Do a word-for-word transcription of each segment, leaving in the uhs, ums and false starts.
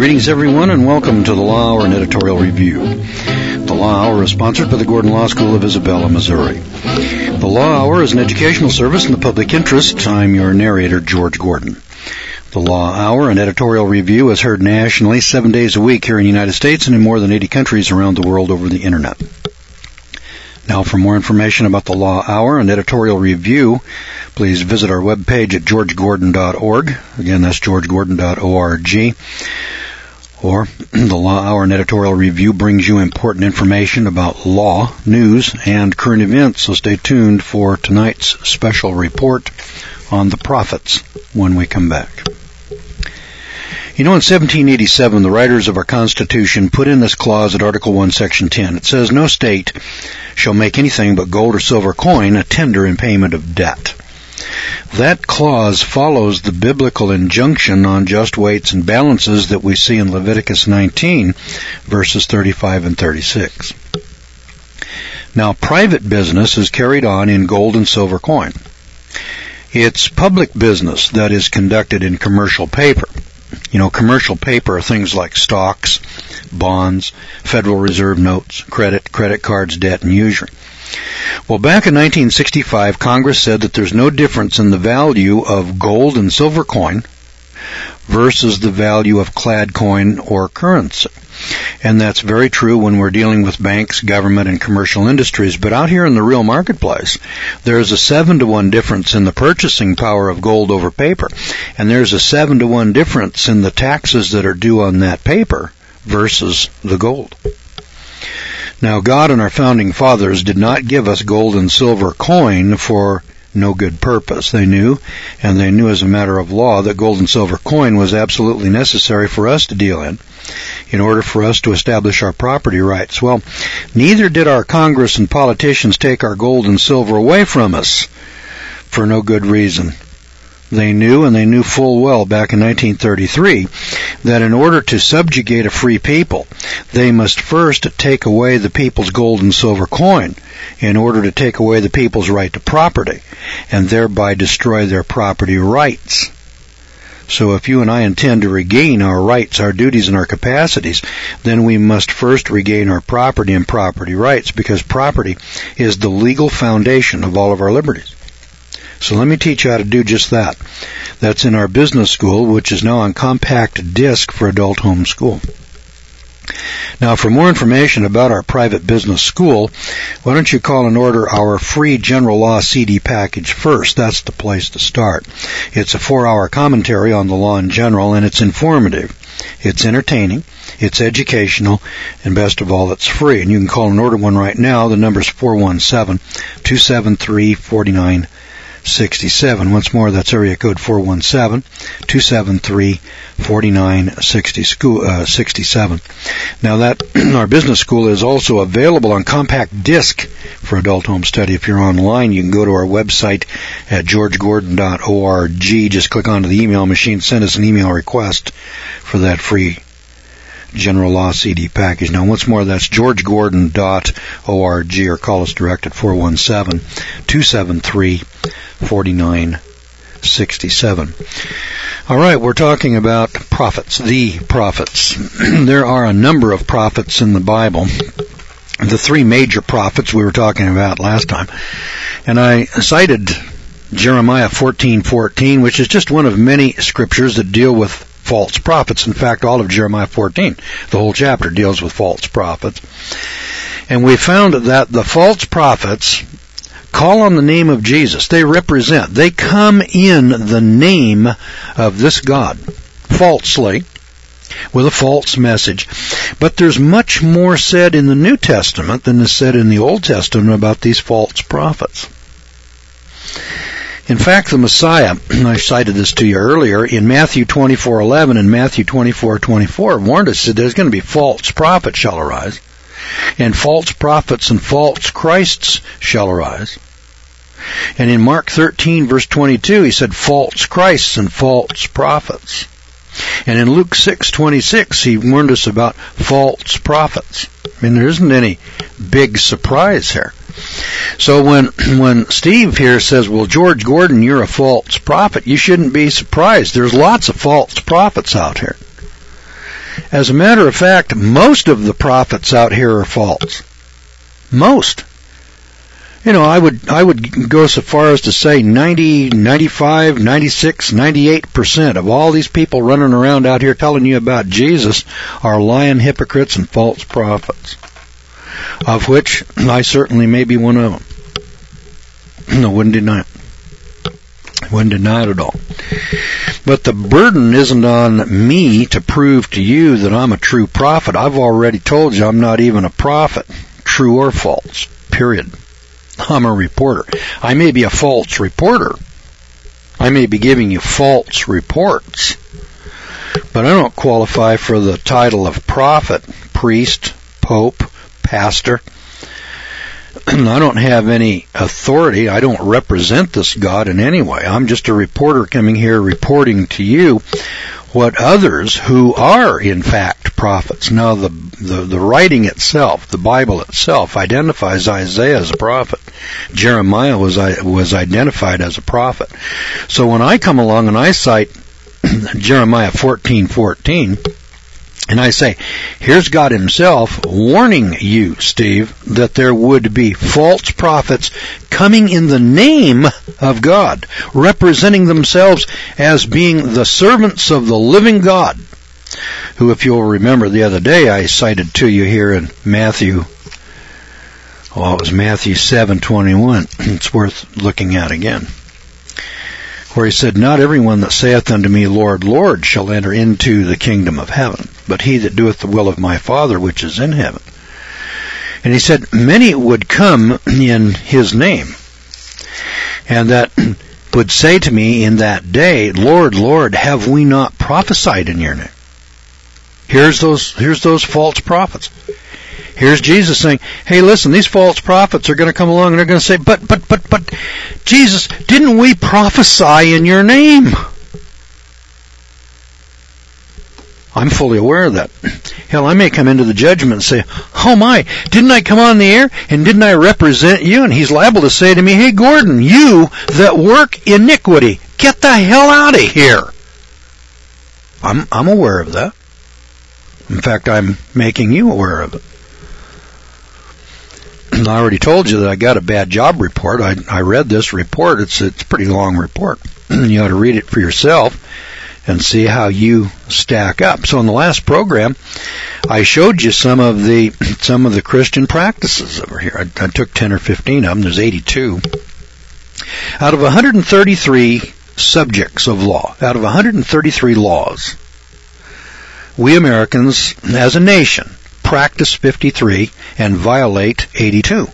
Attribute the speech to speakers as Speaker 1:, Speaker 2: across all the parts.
Speaker 1: Greetings, everyone, and welcome to the Law Hour and Editorial Review. The Law Hour is sponsored by the Gordon Law School of Isabella, Missouri. The Law Hour is an educational service in the public interest. I'm your narrator, George Gordon. The Law Hour and Editorial Review is heard nationally seven days a week here in the United States and in more than eighty countries around the world over the Internet. Now, for more information about the Law Hour and Editorial Review, please visit our webpage at george gordon dot org. Again, that's george gordon dot org. Or the Law Hour and Editorial Review brings you important information about law, news, and current events, so stay tuned for tonight's special report on the prophets when we come back. You know, in seventeen eighty-seven, the writers of our Constitution put in this clause at Article one, Section ten. It says, "No state shall make anything but gold or silver coin a tender in payment of debt." That clause follows the biblical injunction on just weights and balances that we see in Leviticus nineteen, verses thirty-five and thirty-six. Now, private business is carried on in gold and silver coin. It's public business that is conducted in commercial paper. You know, commercial paper are things like stocks, bonds, Federal Reserve notes, credit, credit cards, debt, and usury. Well, back in nineteen sixty-five, Congress said that there's no difference in the value of gold and silver coin versus the value of clad coin or currency. And that's very true when we're dealing with banks, government, and commercial industries. But out here in the real marketplace, there's a seven to one difference in the purchasing power of gold over paper. And there's a seven to one difference in the taxes that are due on that paper versus the gold. Now, God and our founding fathers did not give us gold and silver coin for no good purpose. They knew, and they knew as a matter of law, that gold and silver coin was absolutely necessary for us to deal in, in order for us to establish our property rights. Well, neither did our Congress and politicians take our gold and silver away from us for no good reason. They knew, and they knew full well back in nineteen thirty-three, that in order to subjugate a free people, they must first take away the people's gold and silver coin in order to take away the people's right to property, and thereby destroy their property rights. So if you and I intend to regain our rights, our duties, and our capacities, then we must first regain our property and property rights, because property is the legal foundation of all of our liberties. So let me teach you how to do just that. That's in our business school, which is now on compact disc for adult home school. Now, for more information about our private business school, why don't you call and order our free general law C D package first? That's the place to start. It's a four-hour commentary on the law in general, and it's informative. It's entertaining. It's educational, and best of all, it's free. And you can call and order one right now. The number's four one seven, two seven three, four nine six seven. Once more, that's area code four one seven, two seven three, four nine six seven. Now, that our business school is also available on compact disc for adult home study. If you're online, you can go to our website at george gordon dot org. Just click onto the email machine, send us an email request for that free General Law C D package. Now, once more, that's george gordon dot org, or call us direct at four one seven, two seven three, four nine six seven. All right, we're talking about prophets, the prophets. There are a number of prophets in the Bible. The three major prophets we were talking about last time. And I cited Jeremiah fourteen fourteen, which is just one of many scriptures that deal with false prophets. In fact, all of Jeremiah fourteen, the whole chapter, deals with false prophets. And we found that the false prophets call on the name of Jesus. They represent, they come in the name of this God, falsely, with a false message. But there's much more said in the New Testament than is said in the Old Testament about these false prophets. In fact, the Messiah, I cited this to you earlier, in Matthew twenty-four eleven and Matthew twenty-four twenty-four, warned us that there's going to be false prophets shall arise, and false prophets and false Christs shall arise. And in Mark thirteen, verse twenty-two, he said false Christs and false prophets. And in Luke six twenty-six, he warned us about false prophets. I mean, there isn't any big surprise here. So when when Steve here says, well, George Gordon, you're a false prophet, you shouldn't be surprised. There's lots of false prophets out here. As a matter of fact, most of the prophets out here are false. Most. You know, I would I would go so far as to say ninety, ninety-five, ninety-six, ninety-eight percent of all these people running around out here telling you about Jesus are lying hypocrites and false prophets, of which I certainly may be one of them. I wouldn't deny it. I wouldn't deny it at all. But the burden isn't on me to prove to you that I'm a true prophet. I've already told you I'm not even a prophet, true or false, period. I'm a reporter. I may be a false reporter. I may be giving you false reports, but I don't qualify for the title of prophet, priest, pope, pastor. I don't have any authority. I don't represent this God in any way. I'm just a reporter coming here reporting to you what others who are in fact prophets. Now the, the, the writing itself, the Bible itself, identifies Isaiah as a prophet. Jeremiah was, was identified as a prophet. So when I come along and I cite Jeremiah fourteen fourteen, and I say, here's God himself warning you, Steve, that there would be false prophets coming in the name of God, representing themselves as being the servants of the living God, who, if you'll remember the other day, I cited to you here in Matthew, oh, it was Matthew seven twenty-one. It's worth looking at again, where he said, not everyone that saith unto me, Lord, Lord, shall enter into the kingdom of heaven, but he that doeth the will of my Father which is in heaven. And he said, many would come in his name, and that would say to me in that day, Lord, Lord, have we not prophesied in your name? Here's those, here's those false prophets. Here's Jesus saying, hey, listen, these false prophets are going to come along and they're going to say, but, but, but, but, Jesus, didn't we prophesy in your name? I'm fully aware of that. Hell, I may come into the judgment and say, oh my, didn't I come on the air and didn't I represent you? And he's liable to say to me, hey, Gordon, you that work iniquity, get the hell out of here. I'm, I'm aware of that. In fact, I'm making you aware of it. I already told you that I got a bad job report. I, I read this report. It's, it's a pretty long report. You ought to read it for yourself and see how you stack up. So in the last program, I showed you some of the some of the Christian practices over here. I, I took ten or fifteen of them. There's eighty-two. Out of one hundred thirty-three subjects of law, out of one hundred thirty-three laws, we Americans, as a nation, practice fifty-three and violate eighty-two.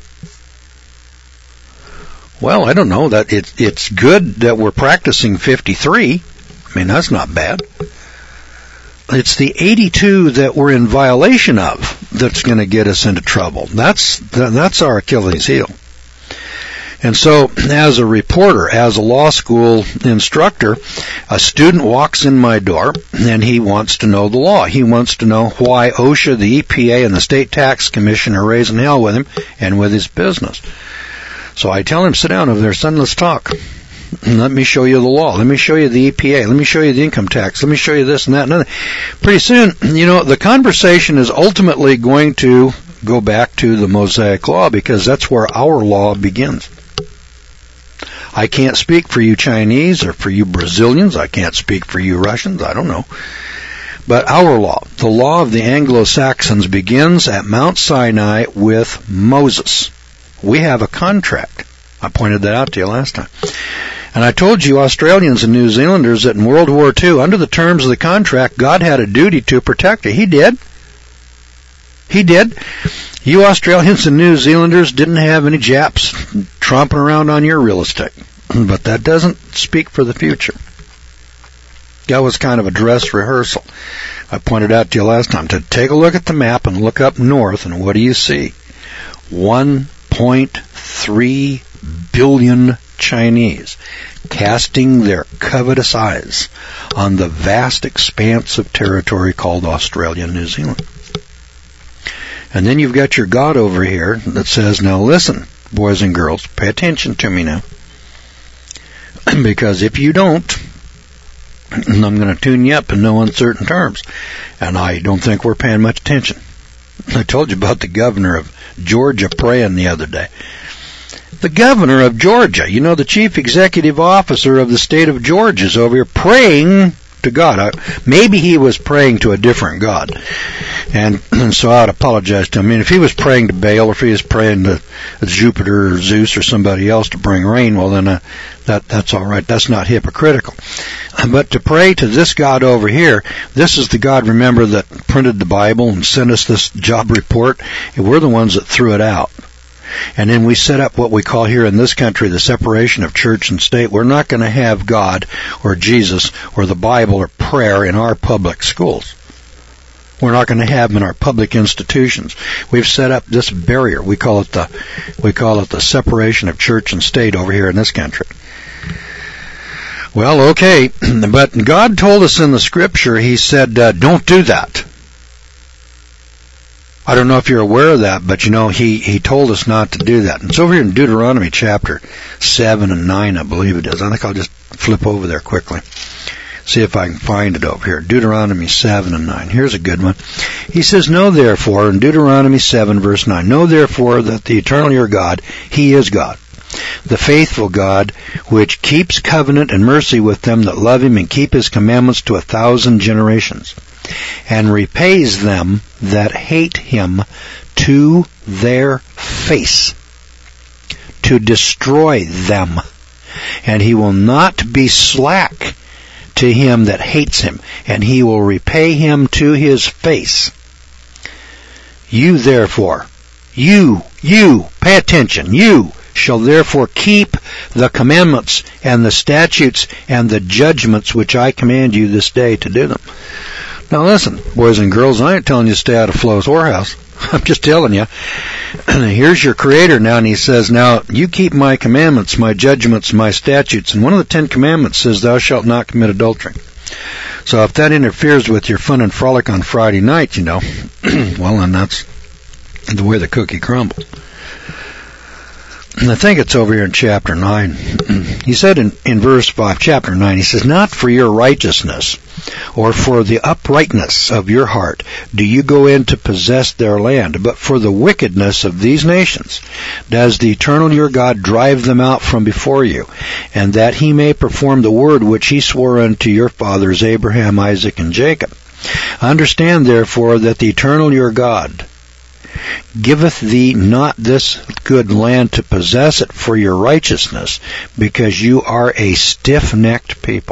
Speaker 1: Well, I don't know. That it, it's good that we're practicing fifty-three. I mean, that's not bad. It's the eighty-two that we're in violation of that's going to get us into trouble. That's that's our Achilles heel. And so, as a reporter, as a law school instructor, a student walks in my door and he wants to know the law. He wants to know why OSHA, the E P A, and the State Tax Commission are raising hell with him and with his business. So I tell him, sit down over there, son, let's talk. Let me show you the law. Let me show you the E P A. Let me show you the income tax. Let me show you this and that and that. Pretty soon, you know, the conversation is ultimately going to go back to the Mosaic Law because that's where our law begins. I can't speak for you Chinese or for you Brazilians. I can't speak for you Russians. I don't know. But our law, the law of the Anglo-Saxons, begins at Mount Sinai with Moses. We have a contract. I pointed that out to you last time. And I told you Australians and New Zealanders that in World War Two, under the terms of the contract, God had a duty to protect you. He did. He did. You Australians and New Zealanders didn't have any Japs tromping around on your real estate. But that doesn't speak for the future. That was kind of a dress rehearsal. I pointed out to you last time to take a look at the map and look up north, and what do you see? one point three billion Chinese casting their covetous eyes on the vast expanse of territory called Australia and New Zealand. And then you've got your God over here that says, now listen, boys and girls, pay attention to me now. Because if you don't, and I'm going to tune you up in no uncertain terms. And I don't think we're paying much attention. I told you about the governor of Georgia praying the other day. The governor of Georgia, you know, the chief executive officer of the state of Georgia is over here praying to God. Maybe he was praying to a different God. And, and so I'd apologize to him. I mean, if he was praying to Baal, or if he was praying to Jupiter or Zeus or somebody else to bring rain, well, then uh, that that's all right. That's not hypocritical. But to pray to this God over here, this is the God, remember, that printed the Bible and sent us this job report. And we're the ones that threw it out. And then we set up what we call here in this country the separation of church and state. We're not going to have God or Jesus or the Bible or prayer in our public schools. We're not going to have them in our public institutions. We've set up this barrier. We call it the we call it the separation of church and state over here in this country. Well, okay, but God told us in the Scripture, He said, uh, don't do that. I don't know if you're aware of that, but you know, he, he told us not to do that. And it's over here in Deuteronomy chapter seven and nine, I believe it is. I think I'll just flip over there quickly. See if I can find it over here. Deuteronomy seven and nine. Here's a good one. He says, know therefore, in Deuteronomy seven verse nine, know therefore that the eternal your God, He is God, the faithful God, which keeps covenant and mercy with them that love Him and keep His commandments to a thousand generations, and repays them that hate Him to their face, to destroy them. And He will not be slack to him that hates Him, and He will repay him to his face. You therefore, you, you, pay attention, you shall therefore keep the commandments and the statutes and the judgments which I command you this day to do them. Now listen, boys and girls, I ain't telling you to stay out of Flo's whorehouse. I'm just telling you. Here's your Creator now, and He says, now, you keep my commandments, my judgments, my statutes. And one of the Ten Commandments says, thou shalt not commit adultery. So if that interferes with your fun and frolic on Friday night, you know, well, then that's the way the cookie crumbles. And I think it's over here in chapter nine. He said in, in verse five, chapter nine, he says, not for your righteousness or for the uprightness of your heart do you go in to possess their land, but for the wickedness of these nations does the eternal your God drive them out from before you, and that He may perform the word which He swore unto your fathers Abraham, Isaac, and Jacob. Understand therefore that the eternal your God giveth thee not this good land to possess it for your righteousness, because you are a stiff-necked people.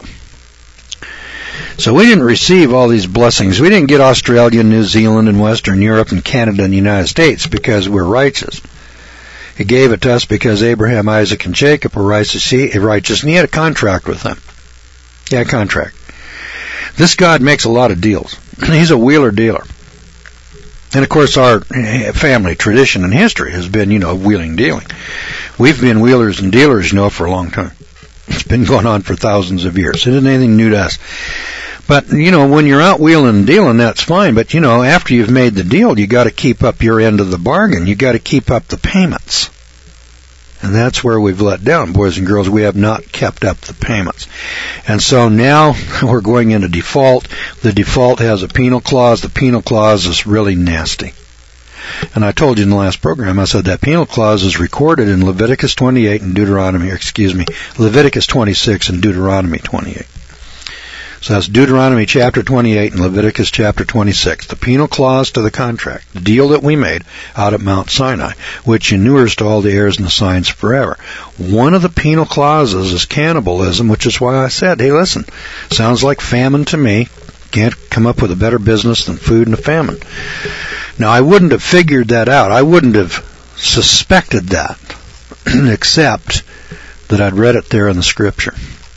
Speaker 1: So we didn't receive all these blessings. We didn't get Australia, New Zealand, and Western Europe, and Canada, and the United States because we're righteous. He gave it to us because Abraham, Isaac, and Jacob were righteous, and He had a contract with them. He had a contract. This God makes a lot of deals. He's a wheeler dealer. And of course our family tradition and history has been, you know, wheeling dealing. We've been wheelers and dealers, you know, for a long time. It's been going on for thousands of years. It isn't anything new to us. But, you know, when you're out wheeling and dealing, that's fine. But, you know, after you've made the deal, you got to keep up your end of the bargain. You got to keep up the payments. And that's where we've let down, boys and girls. We have not kept up the payments. And so now we're going into default. The default has a penal clause. The penal clause is really nasty. And I told you in the last program, I said that penal clause is recorded in Leviticus twenty-eight and Deuteronomy, excuse me, Leviticus twenty-six and Deuteronomy twenty-eight. So that's Deuteronomy chapter twenty-eight and Leviticus chapter twenty-six. The penal clause to the contract, the deal that we made out at Mount Sinai, which inures to all the heirs and the signs forever. One of the penal clauses is cannibalism, which is why I said, hey, listen, sounds like famine to me. Can't come up with a better business than food and a famine. Now, I wouldn't have figured that out. I wouldn't have suspected that, except that I'd read it there in the Scripture.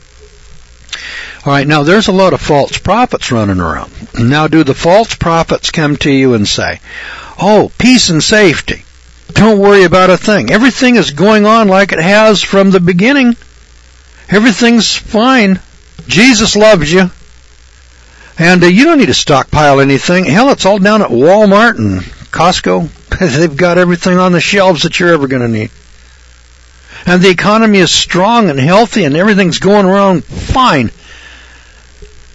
Speaker 1: All right, now there's a lot of false prophets running around. Now, do the false prophets come to you and say, oh, peace and safety, don't worry about a thing. Everything is going on like it has from the beginning. Everything's fine. Jesus loves you. And uh, you don't need to stockpile anything. Hell, it's all down at Walmart and Costco. They've got everything on the shelves that you're ever going to need. And the economy is strong and healthy and everything's going around fine.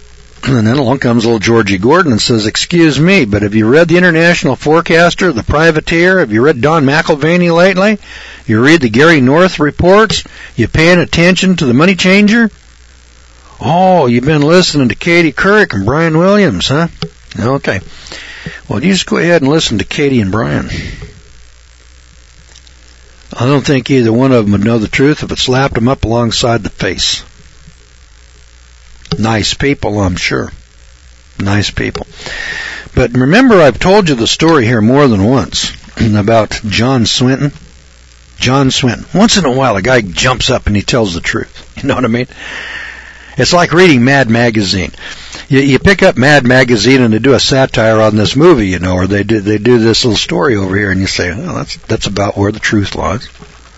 Speaker 1: And then along comes little Georgie Gordon and says, excuse me, but have you read the International Forecaster, the Privateer? Have you read Don McIlvaney lately? You read the Gary North reports? You paying attention to the Money Changer? Oh, you've been listening to Katie Couric and Brian Williams, huh? Okay. Well, you just go ahead and listen to Katie and Brian. I don't think either one of them would know the truth if it slapped them up alongside the face. Nice people, I'm sure. Nice people. But remember, I've told you the story here more than once about John Swinton. John Swinton. Once in a while, a guy jumps up and he tells the truth. You know what I mean? It's like reading Mad Magazine. You, you pick up Mad Magazine and they do a satire on this movie, you know, or they do they do this little story over here, and you say, "Oh, that's that's about where the truth lies."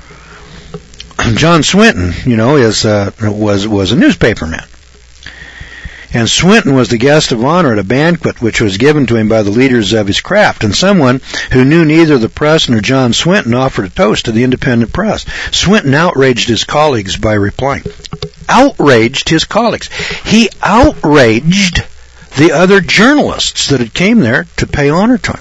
Speaker 1: John Swinton, you know, is uh, was was a newspaperman. And Swinton was the guest of honor at a banquet which was given to him by the leaders of his craft, and someone who knew neither the press nor John Swinton offered a toast to the independent press. Swinton outraged his colleagues by replying. Outraged his colleagues. He outraged the other journalists that had came there to pay honor to him.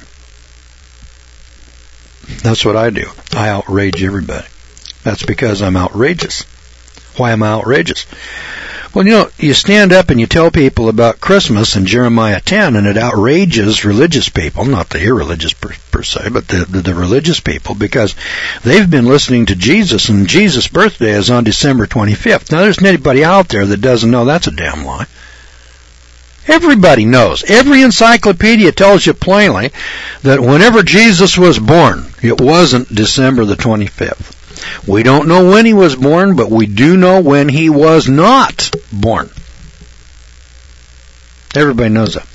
Speaker 1: That's what I do. I outrage everybody. That's because I'm outrageous. Why am I outrageous? Well, you know, you stand up and you tell people about Christmas in Jeremiah ten, and it outrages religious people, not the irreligious per, per se, but the, the, the religious people, because they've been listening to Jesus, and Jesus' birthday is on December twenty-fifth. Now, there's anybody out there that doesn't know that's a damn lie. Everybody knows. Every encyclopedia tells you plainly that whenever Jesus was born, it wasn't December the twenty-fifth. We don't know when he was born, but we do know when he was not born. Everybody knows that.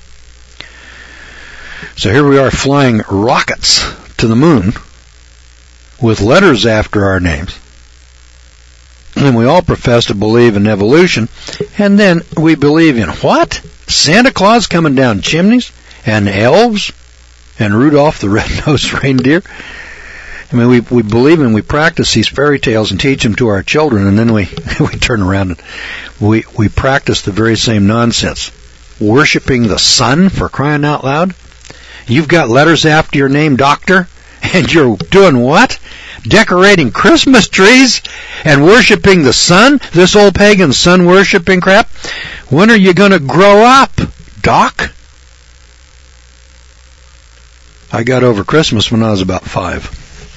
Speaker 1: So here we are flying rockets to the moon with letters after our names. And we all profess to believe in evolution. And then we believe in what? Santa Claus coming down chimneys? And elves? And Rudolph the Red-Nosed Reindeer? I mean, we we believe and we practice these fairy tales and teach them to our children, and then we, we turn around and we, we practice the very same nonsense. Worshipping the sun, for crying out loud? You've got letters after your name, doctor, and you're doing what? Decorating Christmas trees and worshipping the sun? This old pagan sun-worshipping crap? When are you going to grow up, doc? I got over Christmas when I was about five.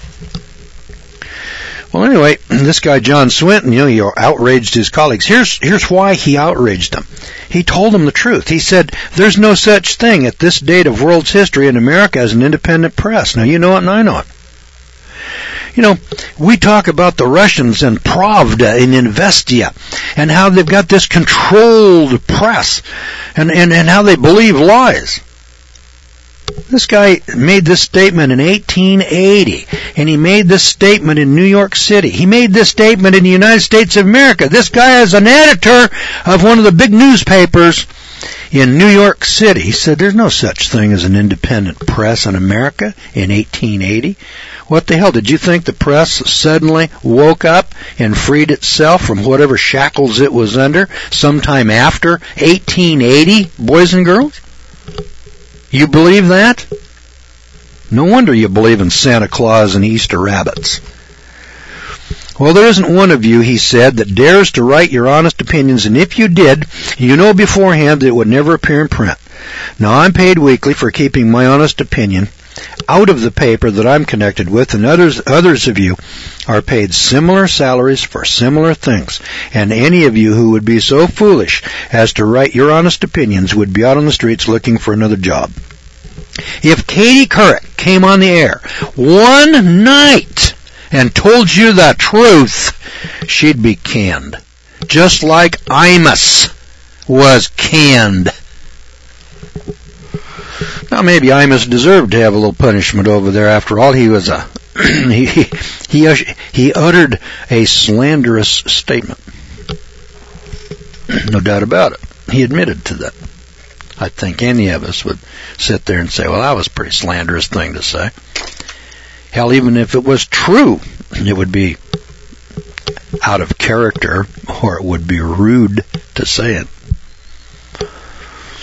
Speaker 1: Well, anyway, this guy John Swinton, you know, he outraged his colleagues. Here's here's why he outraged them. He told them the truth. He said, there's no such thing at this date of world's history in America as an independent press. Now, you know it and I know it. You know, we talk about the Russians and Pravda and Investia and how they've got this controlled press and, and, and how they believe lies. This guy made this statement in eighteen eighty, and he made this statement in New York City. He made this statement in the United States of America. This guy is an editor of one of the big newspapers in New York City. He said there's no such thing as an independent press in America in eighteen eighty. What the hell? Did you think the press suddenly woke up and freed itself from whatever shackles it was under sometime after eighteen eighty, boys and girls? You believe that? No wonder you believe in Santa Claus and Easter rabbits. Well, there isn't one of you, he said, that dares to write your honest opinions, and if you did, you know beforehand that it would never appear in print. Now, I'm paid weekly for keeping my honest opinion out of the paper that I'm connected with, and others others of you are paid similar salaries for similar things, and any of you who would be so foolish as to write your honest opinions would be out on the streets looking for another job. If Katie Couric came on the air one night and told you the truth, she'd be canned, just like Imus was canned. Now, maybe Imus deserved to have a little punishment over there. After all, he was a he he he uttered a slanderous statement. No doubt about it. He admitted to that. I think any of us would sit there and say, "Well, that was a pretty slanderous thing to say." Hell, even if it was true, it would be out of character, or it would be rude to say it.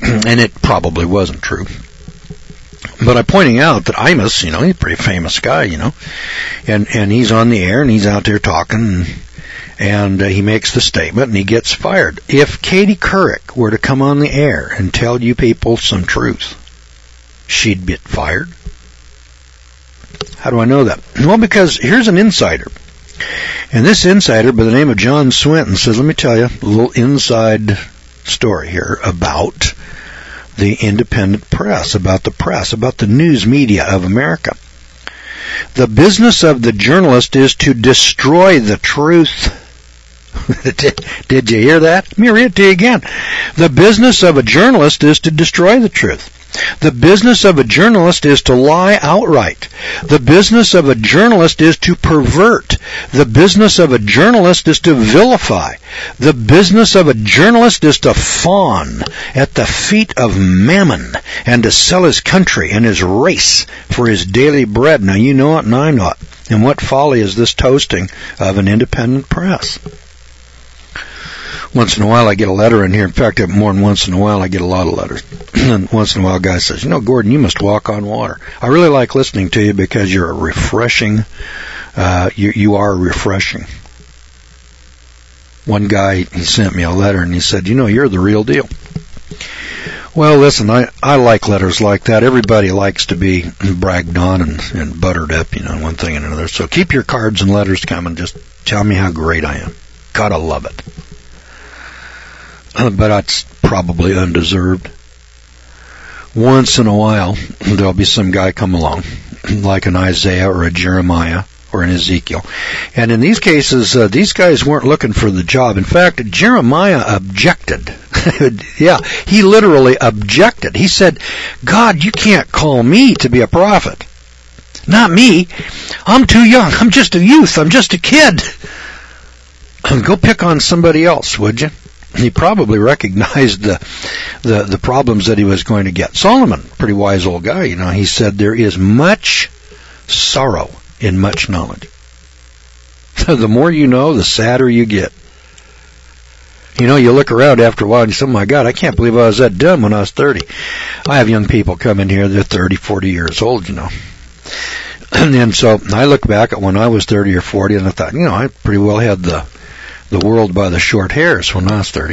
Speaker 1: and it probably wasn't true. But I'm pointing out that Imus, you know, he's a pretty famous guy, you know, and and he's on the air and he's out there talking, and, and uh, he makes the statement and he gets fired. If Katie Couric were to come on the air and tell you people some truth, she'd get fired. How do I know that? Well, because here's an insider. And this insider by the name of John Swinton says, let me tell you a little inside story here about the independent press, about the press, about the news media of America. The business of the journalist is to destroy the truth. did, did you hear that? Let me read it to you again. The business of a journalist is to destroy the truth. The business of a journalist is to lie outright. The business of a journalist is to pervert. The business of a journalist is to vilify. The business of a journalist is to fawn at the feet of mammon and to sell his country and his race for his daily bread. Now you know it and I know it. And what folly is this toasting of an independent press? Once in a while I get a letter in here. In fact, more than once in a while I get a lot of letters. And once in a while a guy says, you know, Gordon, you must walk on water. I really like listening to you because you're a refreshing, uh, you, you are refreshing. One guy, he sent me a letter and he said, you know, you're the real deal. Well, listen, I, I like letters like that. Everybody likes to be bragged on and, and buttered up, you know, one thing and another. So keep your cards and letters coming. Just tell me how great I am. Gotta love it. But it's probably undeserved. Once in a while, there'll be some guy come along, like an Isaiah or a Jeremiah or an Ezekiel. And in these cases, uh, these guys weren't looking for the job. In fact, Jeremiah objected. Yeah, he literally objected. He said, God, you can't call me to be a prophet. Not me. I'm too young. I'm just a youth. I'm just a kid. Go pick on somebody else, would you? He probably recognized the, the the problems that he was going to get. Solomon, pretty wise old guy, you know, he said there is much sorrow in much knowledge. The more you know, the sadder you get. You know, you look around after a while and you say, oh my God, I can't believe I was that dumb when I was thirty. I have young people come in here, they're thirty, forty years old, you know. And then so I look back at when I was thirty or forty and I thought, you know, I pretty well had the the world by the short hairs when I was thirty.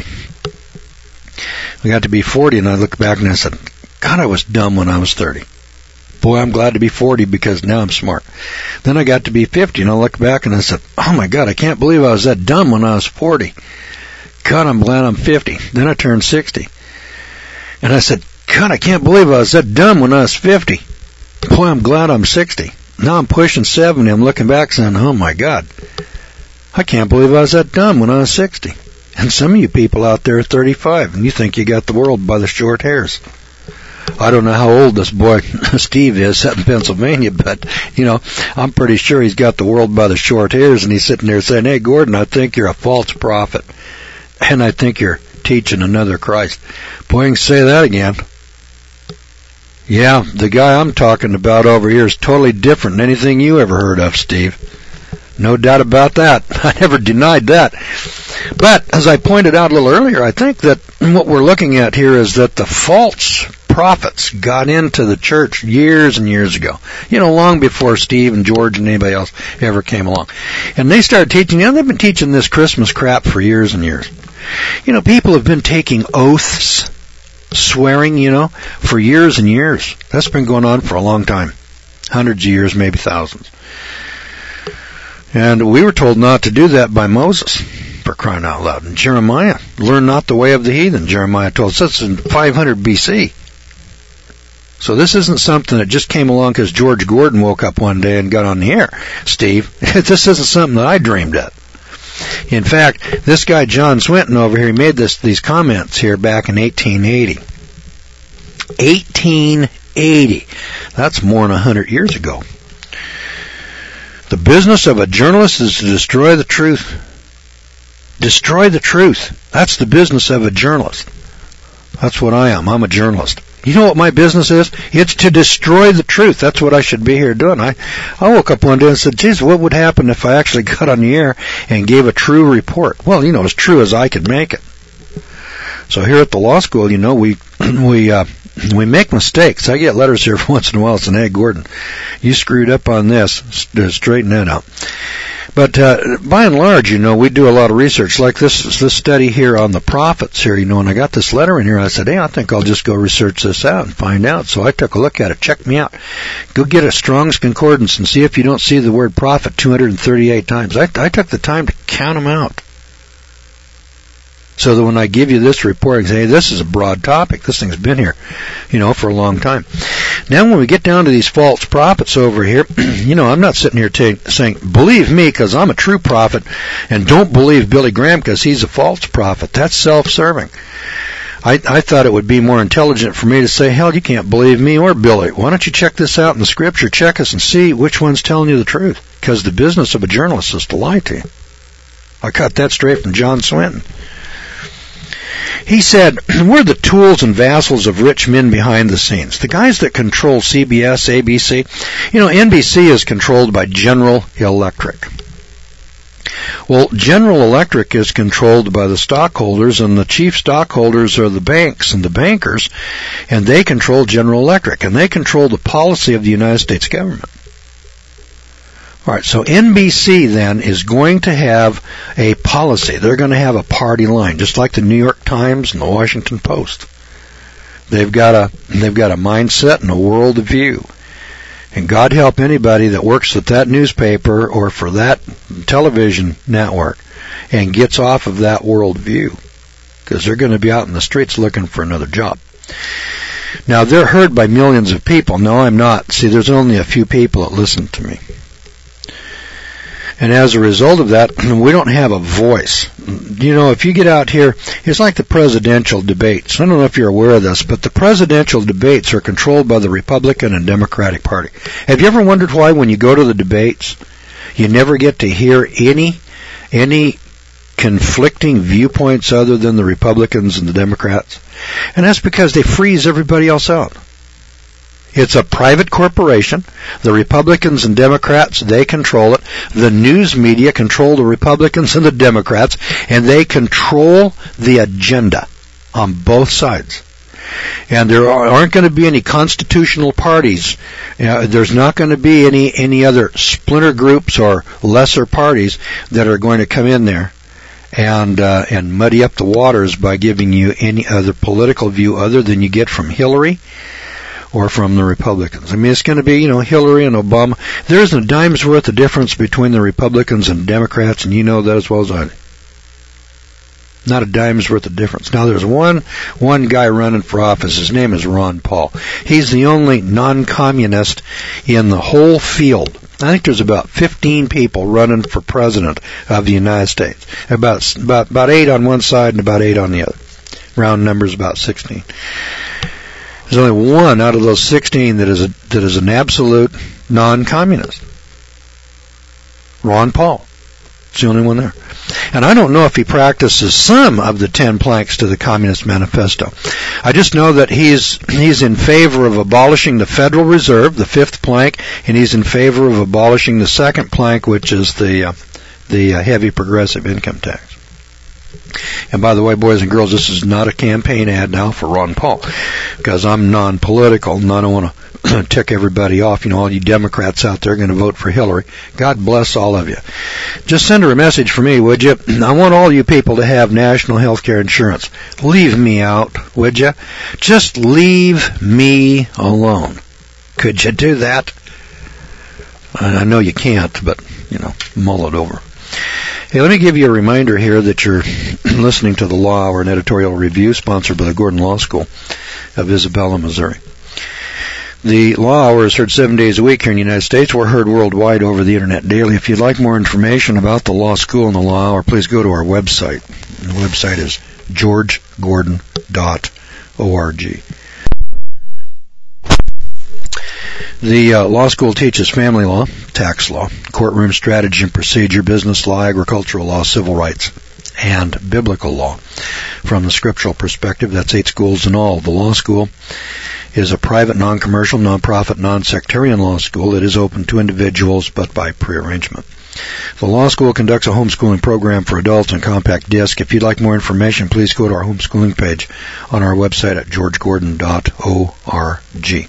Speaker 1: I got to be forty and I look back and I said, God, I was dumb when I was thirty. Boy, I'm glad to be forty because now I'm smart. Then I got to be fifty and I look back and I said, oh my God, I can't believe I was that dumb when I was forty. God, I'm glad I'm fifty. Then I turned sixty. And I said, God, I can't believe I was that dumb when I was fifty. Boy, I'm glad I'm sixty. Now I'm pushing seventy. I'm looking back saying, oh my God, I can't believe I was that dumb when I was sixty. And some of you people out there are thirty-five, and you think you got the world by the short hairs. I don't know how old this boy Steve is up in Pennsylvania, but, you know, I'm pretty sure he's got the world by the short hairs, and he's sitting there saying, hey, Gordon, I think you're a false prophet, and I think you're teaching another Christ. Boy, you can say that again. Yeah, the guy I'm talking about over here is totally different than anything you ever heard of, Steve. No doubt about that. I never denied that. But, as I pointed out a little earlier, I think that what we're looking at here is that the false prophets got into the church years and years ago. You know, long before Steve and George and anybody else ever came along. And they started teaching, you know, they've been teaching this Christmas crap for years and years. You know, people have been taking oaths, swearing, you know, for years and years. That's been going on for a long time. Hundreds of years, maybe thousands. And we were told not to do that by Moses, for crying out loud. And Jeremiah, learn not the way of the heathen, Jeremiah told us. That's in five hundred B C. So this isn't something that just came along because George Gordon woke up one day and got on the air, Steve. This isn't something that I dreamed of. In fact, this guy John Swinton over here, he made this these comments here back in eighteen eighty. eighteen eighty. That's more than one hundred years ago. The business of a journalist is to destroy the truth. Destroy the truth. That's the business of a journalist. That's what I am. I'm a journalist. You know what my business is? It's to destroy the truth. That's what I should be here doing. I, I woke up one day and said, geez, what would happen if I actually got on the air and gave a true report? Well, you know, as true as I could make it. So here at the law school, you know, we we uh, we make mistakes. I get letters here once in a while saying, "Hey, Gordon, you screwed up on this. Straighten that out." But uh, by and large, you know, we do a lot of research. Like this this study here on the prophets here, you know, and I got this letter in here. I said, hey, I think I'll just go research this out and find out. So I took a look at it. Check me out. Go get a Strong's Concordance and see if you don't see the word prophet two hundred thirty-eight times. I, I took the time to count them out. So that when I give you this report, I can say, hey, this is a broad topic. This thing's been here, you know, for a long time. Now when we get down to these false prophets over here, you know, I'm not sitting here t- saying, believe me because I'm a true prophet, and don't believe Billy Graham because he's a false prophet. That's self-serving. I, I thought it would be more intelligent for me to say, hell, you can't believe me or Billy. Why don't you check this out in the scripture? Check us and see which one's telling you the truth. Because the business of a journalist is to lie to you. I got that straight from John Swinton. He said, we're the tools and vassals of rich men behind the scenes. The guys that control C B S, A B C. You know, N B C is controlled by General Electric. Well, General Electric is controlled by the stockholders, and the chief stockholders are the banks and the bankers, and they control General Electric, and they control the policy of the United States government. All right, so N B C then is going to have a policy. They're going to have a party line, just like the New York Times and the Washington Post. They've got a they've got a mindset and a world view. And God help anybody that works at that newspaper or for that television network and gets off of that world view, because they're going to be out in the streets looking for another job. Now, they're heard by millions of people. No, I'm not. See, there's only a few people that listen to me. And as a result of that, we don't have a voice. You know, if you get out here, it's like the presidential debates. I don't know if you're aware of this, but the presidential debates are controlled by the Republican and Democratic Party. Have you ever wondered why when you go to the debates, you never get to hear any, any conflicting viewpoints other than the Republicans and the Democrats? And that's because they freeze everybody else out. It's a private corporation. The Republicans and Democrats, they control it. The news media control the Republicans and the Democrats, and they control the agenda on both sides. And there aren't going to be any constitutional parties. You know, there's not going to be any, any other splinter groups or lesser parties that are going to come in there and uh, and muddy up the waters by giving you any other political view other than you get from Hillary or from the Republicans. I mean, it's going to be, you know, Hillary and Obama. There isn't a dime's worth of difference between the Republicans and Democrats, and you know that as well as I do. Not a dime's worth of difference. Now, there's one one guy running for office. His name is Ron Paul. He's the only non-communist in the whole field. I think there's about fifteen people running for president of the United States. About about about eight on one side and about eight on the other. Round numbers, about sixteen. There's only one out of those sixteen that is a, that is an absolute non-communist. Ron Paul. It's the only one there. And I don't know if he practices some of the ten planks to the Communist Manifesto. I just know that he's he's in favor of abolishing the Federal Reserve, the fifth plank, and he's in favor of abolishing the second plank, which is the uh, the uh, heavy progressive income tax. And by the way, boys and girls, this is not a campaign ad now for Ron Paul, because I'm non-political and I don't want to tick everybody off. You know, all you Democrats out there are going to vote for Hillary. God bless all of you. Just send her a message for me, would you? I want all you people to have national health care insurance. Leave me out, would you? Just leave me alone. Could you do that? I know you can't, but, you know, mull it over. Hey, let me give you a reminder here that you're listening to the Law Hour, an editorial review sponsored by the Gordon Law School of Isabella, Missouri. The Law Hour is heard seven days a week here in the United States. We're heard worldwide over the Internet daily. If you'd like more information about the Law School and the Law Hour, please go to our website. The website is george gordon dot org. The uh, law school teaches family law, tax law, courtroom strategy and procedure, business law, agricultural law, civil rights, and biblical law. From the scriptural perspective, that's eight schools in all. The law school is a private, non-commercial, non-profit, non-sectarian law school that is open to individuals but by prearrangement. The law school conducts a homeschooling program for adults on compact disc. If you'd like more information, please go to our homeschooling page on our website at george gordon dot org.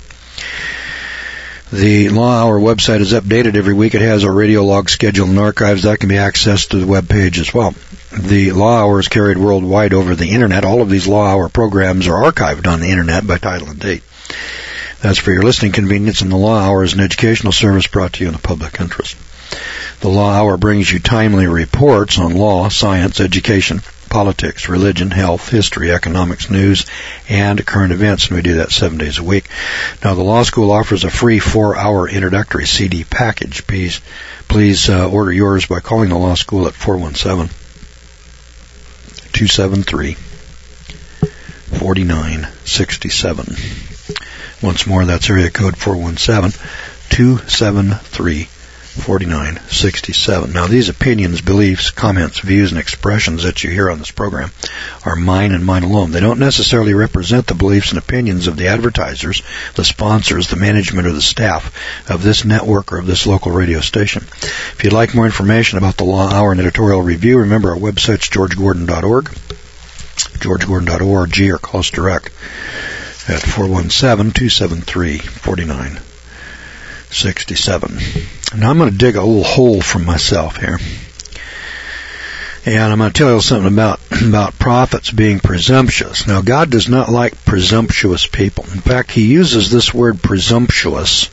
Speaker 1: The Law Hour website is updated every week. It has our radio log schedule and archives. That can be accessed through the web page as well. The Law Hour is carried worldwide over the Internet. All of these Law Hour programs are archived on the Internet by title and date. That's for your listening convenience, and the Law Hour is an educational service brought to you in the public interest. The Law Hour brings you timely reports on law, science, education, politics, religion, health, history, economics, news, and current events, and we do that seven days a week. Now, the law school offers a free four-hour introductory C D package. Please, please uh, order yours by calling the law school at four one seven, two seven three, four nine six seven. Once more, that's area code four one seven, two seven three, four nine six seven. Now, these opinions, beliefs, comments, views, and expressions that you hear on this program are mine and mine alone. They don't necessarily represent the beliefs and opinions of the advertisers, the sponsors, the management, or the staff of this network or of this local radio station. If you'd like more information about the Law Hour and editorial review, remember our website's george gordon dot org, george gordon dot org, or call us direct at four one seven, two seven three, four nine six seven. Now I'm going to dig a little hole for myself here. And I'm going to tell you something about, about prophets being presumptuous. Now, God does not like presumptuous people. In fact, He uses this word presumptuous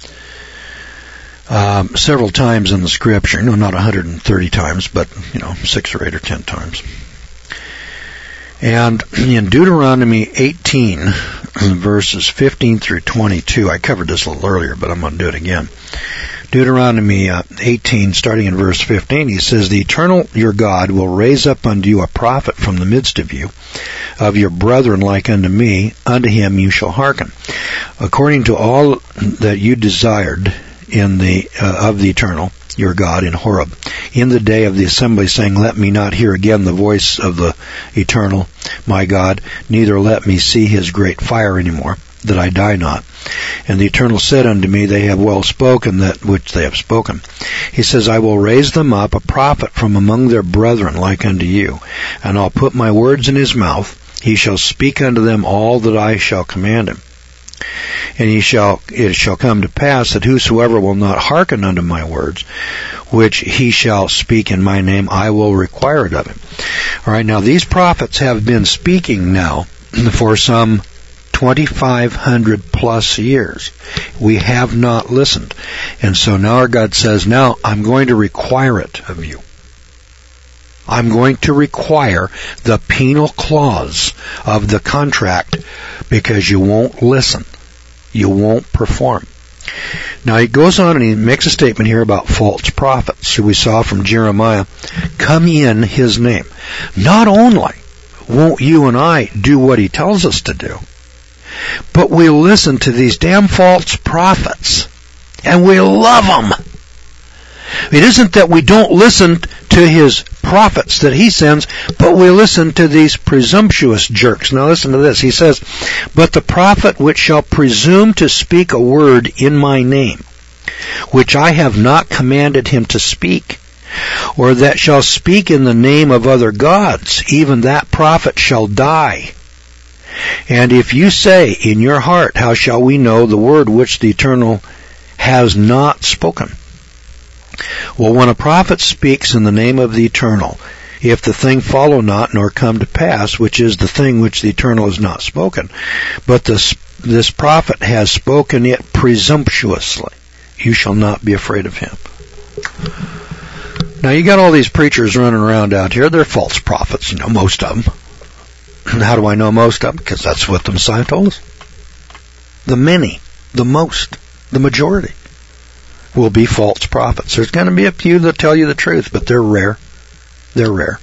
Speaker 1: um, several times in the Scripture. No, not one hundred thirty times, but, you know, six or eight or ten times. And in Deuteronomy eighteen, verses fifteen through twenty-two, I covered this a little earlier, but I'm going to do it again. Deuteronomy uh, eighteen, starting in verse fifteen, he says, "The Eternal your God will raise up unto you a prophet from the midst of you, of your brethren like unto me, unto him you shall hearken, according to all that you desired in the uh, of the Eternal your God in Horeb, in the day of the assembly, saying, Let me not hear again the voice of the Eternal, my God, neither let me see his great fire any more, that I die not. And the Eternal said unto me, They have well spoken that which they have spoken. He says, I will raise them up a prophet from among their brethren like unto you, and I'll put my words in his mouth. He shall speak unto them all that I shall command him. And he shall, it shall come to pass that whosoever will not hearken unto my words, which he shall speak in my name, I will require it of him." All right, now these prophets have been speaking now for some twenty-five hundred plus years. We have not listened. And so now our God says, now I'm going to require it of you. I'm going to require the penal clause of the contract because you won't listen. You won't perform. Now he goes on and he makes a statement here about false prophets. So we saw from Jeremiah, come in his name. Not only won't you and I do what he tells us to do, but we listen to these damn false prophets, and we love them. It isn't that we don't listen to his prophets that he sends, but we listen to these presumptuous jerks. Now listen to this. He says, "But the prophet which shall presume to speak a word in my name, which I have not commanded him to speak, or that shall speak in the name of other gods, even that prophet shall die. And if you say in your heart, how shall we know the word which the Eternal has not spoken?" Well, when a prophet speaks in the name of the Eternal, if the thing follow not nor come to pass, which is the thing which the Eternal has not spoken, but this, this prophet has spoken it presumptuously, you shall not be afraid of him. Now you got all these preachers running around out here. They're false prophets, you know, most of them. How do I know most of them? Because that's what the Messiah told us. The many, the most, the majority will be false prophets. There's going to be a few that tell you the truth, but they're rare. They're rare.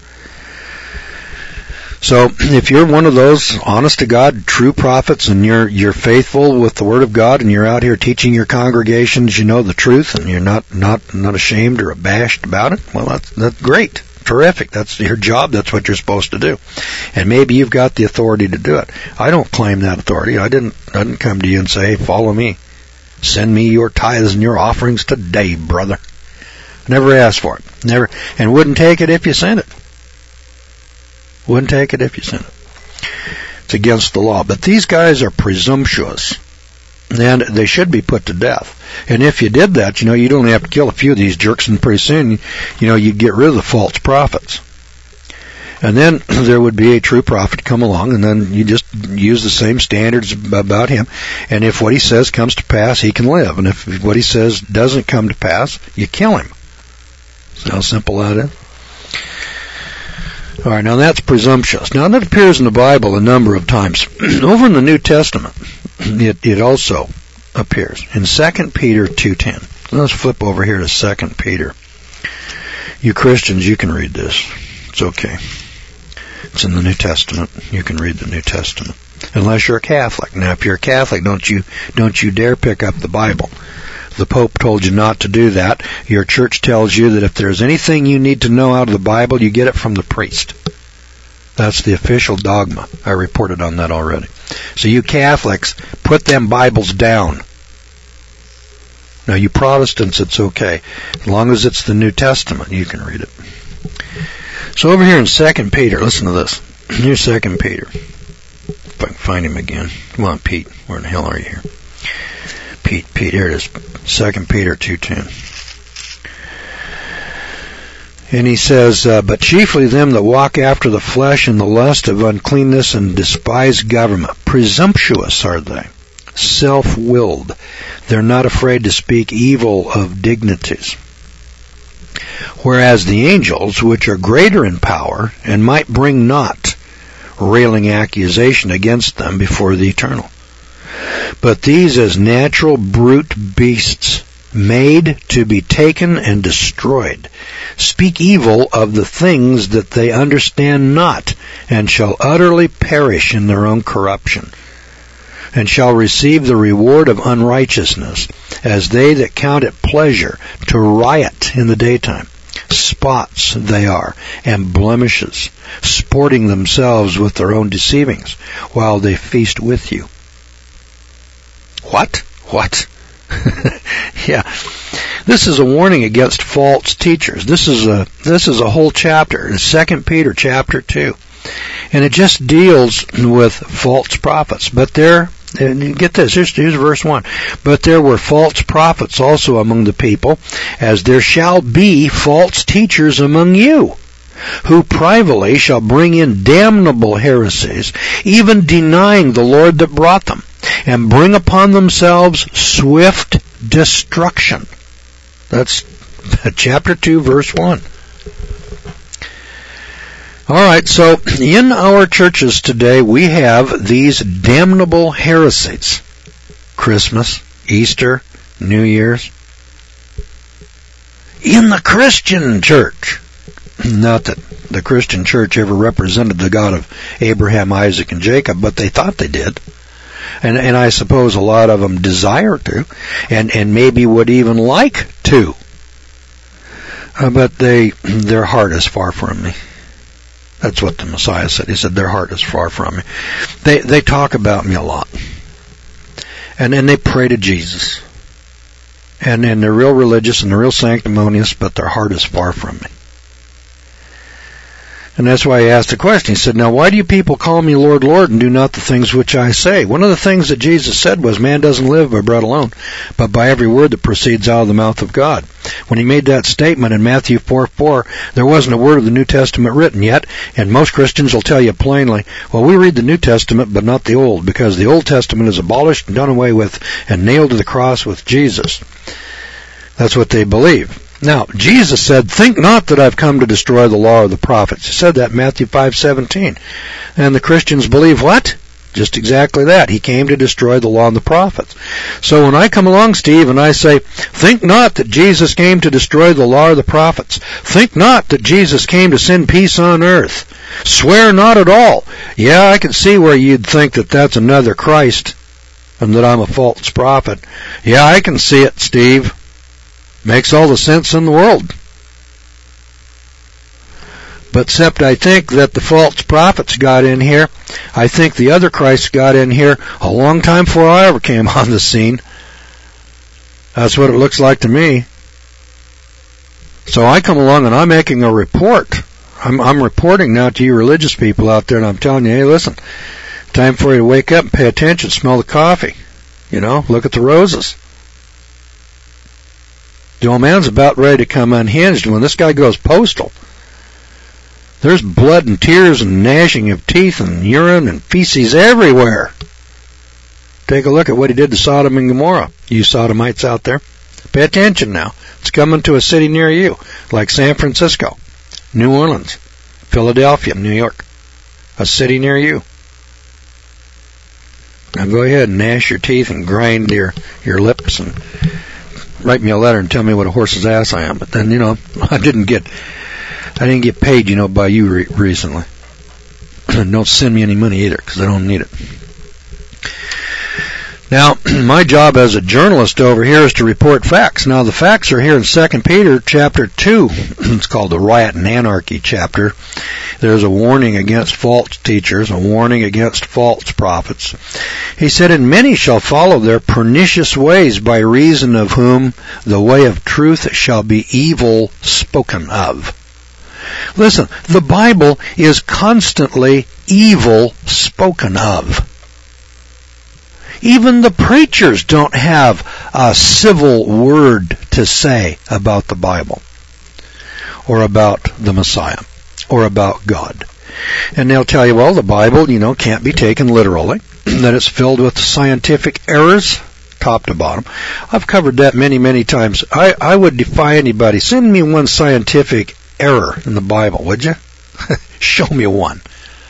Speaker 1: So if you're one of those honest to God, true prophets, and you're you're faithful with the Word of God, and you're out here teaching your congregations, you know the truth, and you're not not not ashamed or abashed about it, well, that's that's great. Terrific. That's your job. That's what you're supposed to do. And maybe you've got the authority to do it. I don't claim that authority. I didn't I didn't come to you and say, hey, follow me. Send me your tithes and your offerings today, brother. Never asked for it. Never, and wouldn't take it if you sent it. Wouldn't take it if you sent it. It's against the law. But these guys are presumptuous, and they should be put to death. And if you did that, you know, you'd only have to kill a few of these jerks, and pretty soon, you know, you'd get rid of the false prophets. And then there would be a true prophet come along, and then you just use the same standards about him. And if what he says comes to pass, he can live. And if what he says doesn't come to pass, you kill him. See how simple that is? All right, now that's presumptuous. Now that appears in the Bible a number of times. Over in the New Testament, it, it also appears in Second Peter two ten. Let's flip over here to Second Peter. You Christians, you can read this. It's okay. It's in the New Testament. You can read the New Testament. Unless you're a Catholic. Now, if you're a Catholic, don't you don't you dare pick up the Bible. The Pope told you not to do that. Your church tells you that if there's anything you need to know out of the Bible, you get it from the priest. That's the official dogma. I reported on that already. So you Catholics, put them Bibles down. Now, you Protestants, it's okay. As long as it's the New Testament, you can read it. So over here in Second Peter, listen to this. Here's Second Peter. If I can find him again. Come on, Pete. Where in the hell are you here? Pete, Pete, here it is. Second Peter two ten. And he says, uh, but chiefly them that walk after the flesh and the lust of uncleanness and despise government. Presumptuous are they, self-willed. They're not afraid to speak evil of dignities. Whereas the angels, which are greater in power, and might bring not railing accusation against them before the Eternal. But these as natural brute beasts, made to be taken and destroyed, speak evil of the things that they understand not, and shall utterly perish in their own corruption, and shall receive the reward of unrighteousness, as they that count it pleasure to riot in the daytime. Spots they are, and blemishes, sporting themselves with their own deceivings, while they feast with you. What? What? Yeah. This is a warning against false teachers. This is a this is a whole chapter. It's Second Peter chapter two. And it just deals with false prophets. But there, and get this, here's, here's verse one. But there were false prophets also among the people, as there shall be false teachers among you, who privately shall bring in damnable heresies, even denying the Lord that brought them, and bring upon themselves swift destruction. That's chapter two, verse one. All right, so in our churches today, we have these damnable heresies. Christmas, Easter, New Year's. In the Christian church. Not that the Christian church ever represented the God of Abraham, Isaac, and Jacob, but they thought they did. And, and I suppose a lot of them desire to, and, and maybe would even like to. Uh, but they, their heart is far from me. That's what the Messiah said. He said, their heart is far from me. They, they talk about me a lot. And then they pray to Jesus. And, and they're real religious and they're real sanctimonious, but their heart is far from me. And that's why he asked the question. He said, now why do you people call me Lord, Lord, and do not the things which I say? One of the things that Jesus said was, man doesn't live by bread alone, but by every word that proceeds out of the mouth of God. When he made that statement in Matthew four four, there wasn't a word of the New Testament written yet, and most Christians will tell you plainly, well, we read the New Testament, but not the Old, because the Old Testament is abolished and done away with and nailed to the cross with Jesus. That's what they believe. Now, Jesus said, think not that I've come to destroy the law or the prophets. He said that in Matthew five seventeen. And the Christians believe what? Just exactly that. He came to destroy the law and the prophets. So when I come along, Steve, and I say, think not that Jesus came to destroy the law or the prophets. Think not that Jesus came to send peace on earth. Swear not at all. Yeah, I can see where you'd think that that's another Christ and that I'm a false prophet. Yeah, I can see it, Steve. Makes all the sense in the world. But except I think that the false prophets got in here. I think the other Christ got in here a long time before I ever came on the scene. That's what it looks like to me. So I come along and I'm making a report. I'm, I'm reporting now to you religious people out there, and I'm telling you, hey, listen, time for you to wake up and pay attention, smell the coffee. You know, look at the roses. The old man's about ready to come unhinged. When this guy goes postal, there's blood and tears and gnashing of teeth and urine and feces everywhere. Take a look at what he did to Sodom and Gomorrah. You sodomites out there, pay attention now. It's coming to a city near you, like San Francisco, New Orleans, Philadelphia, New York. A city near you. Now go ahead and gnash your teeth and grind your, your lips and write me a letter and tell me what a horse's ass I am. But then, you know, I didn't get, I didn't get paid, you know, by you re- recently. Don't send me any money either, because I don't need it. Now, my job as a journalist over here is to report facts. Now, the facts are here in Second Peter chapter two. It's called the Riot and Anarchy chapter. There's a warning against false teachers, a warning against false prophets. He said, and many shall follow their pernicious ways, by reason of whom the way of truth shall be evil spoken of. Listen, the Bible is constantly evil spoken of. Even the preachers don't have a civil word to say about the Bible, or about the Messiah, or about God. And they'll tell you, well, the Bible, you know, can't be taken literally, that it's filled with scientific errors, top to bottom. I've covered that many, many times. I, I would defy anybody. Send me one scientific error in the Bible, would you? Show me one.